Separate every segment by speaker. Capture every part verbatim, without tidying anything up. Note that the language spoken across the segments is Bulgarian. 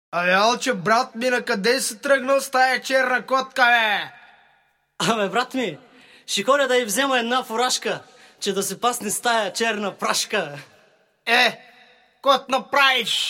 Speaker 1: Абе, Алче, брат ми, на къде си тръгнал с тая черна котка, бе?
Speaker 2: Абе, брат ми, ще ходя да й взема една фуражка, че да се пасне с тая черна прашка.
Speaker 1: Е, кот направиш!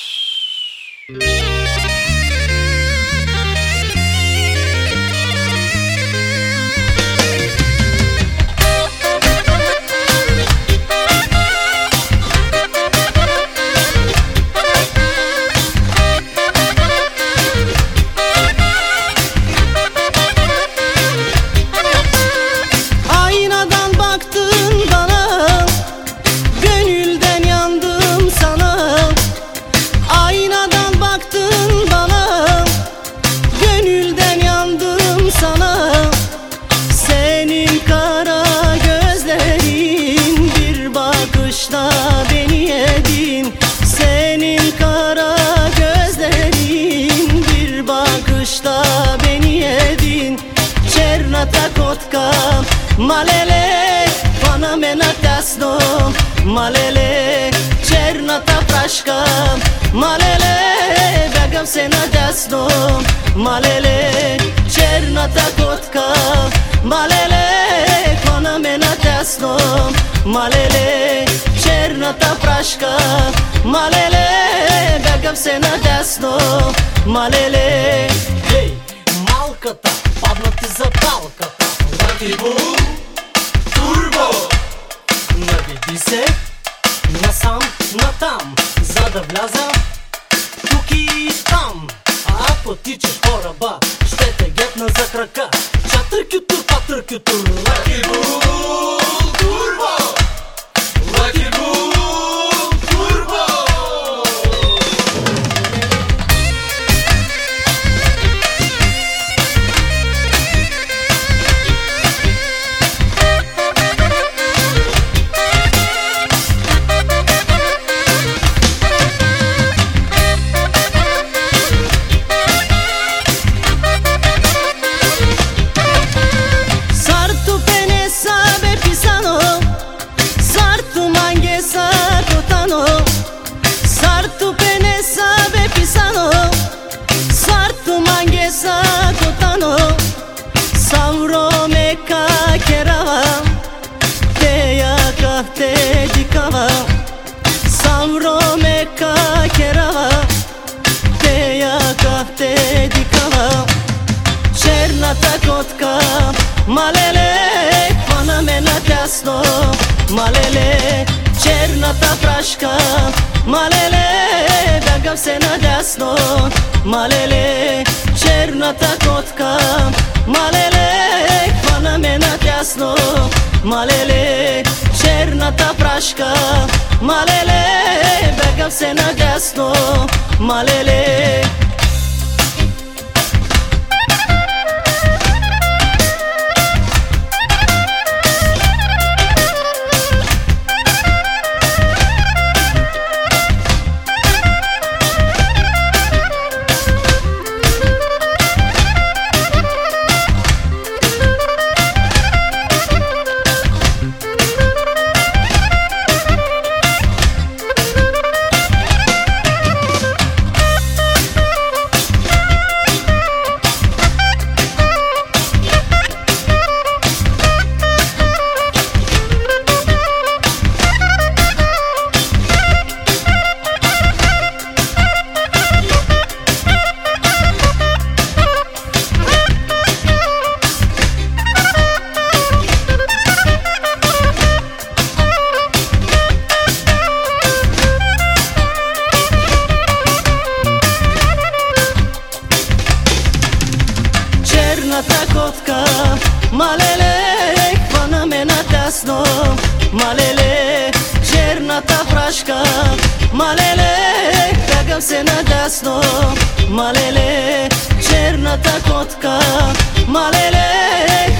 Speaker 2: Beni yedin, senin kara gözlerin bir bakışta beni yedin. Černata kotka, malele, pana me na tesno, malele, černata praška, malele, begam se na desno, malele, černata kotka, malele, pana me na tesno, malele, черната прашка, малеле, бягам се надясно, малеле. Хей, малката, падна ти за талката.
Speaker 3: Лаки Бум, турбо!
Speaker 2: Наведи се, насам, натам, за да вляза тук и там. А ако тичаш по ръба, ще те гепна за крака. Чатър-кютур, патър-кютур.
Speaker 3: Лаки Бум, турбо! Лаки Бум, турбо!
Speaker 2: Sartu pene sabe pisano, sartu mange sa kotano, sartu pene sabe pisano, sartu mange sa kotano, savro meka kerava, teya kahte dikava, savro meka kerava, teya kahte dikava. Черната котка, малеле, хвана ме на тясно, малеле, черната прашка, малеле, бягам се надясно, малеле, черната котка, малеле, хвана ме на тясно, малеле, черната прашка, малеле, бягам се надясно, малеле. Черната котка, малеле, хвана ме на тясно, малеле, черната прашка, малеле, бягам се надясно, малеле, черната котка, малеле,